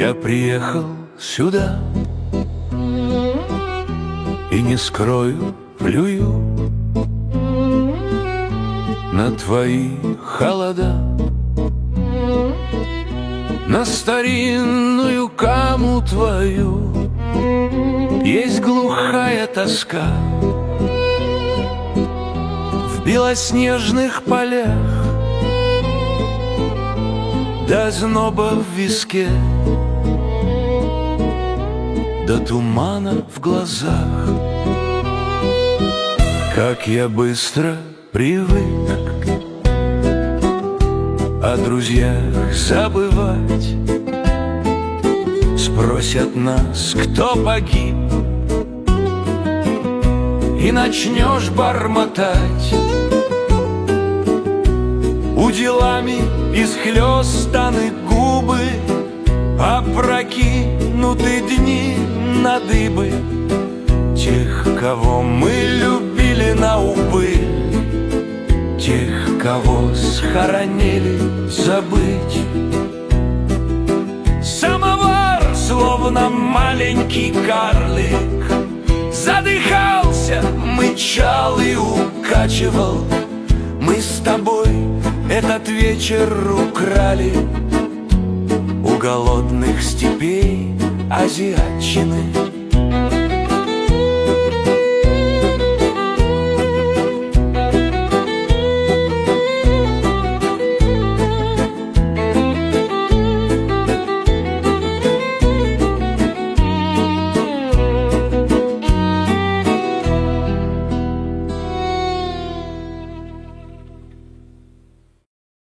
Я приехал сюда и, не скрою, плюю на твои холода, на старинную каму твою. Есть глухая тоска в белоснежных полях, до зноба в виске, до тумана в глазах. Как я быстро привык о друзьях забывать. Спросят нас, кто погиб, и начнешь бормотать. Уделами исхлёстаны губы, опрокинуты дни на дыбы тех, кого мы любили на убыль, тех, кого схоронили забыть. Самовар, словно маленький карлик, задыхался, мычал и укачивал. Мы с тобой этот вечер украли у голодных степей азиатчины.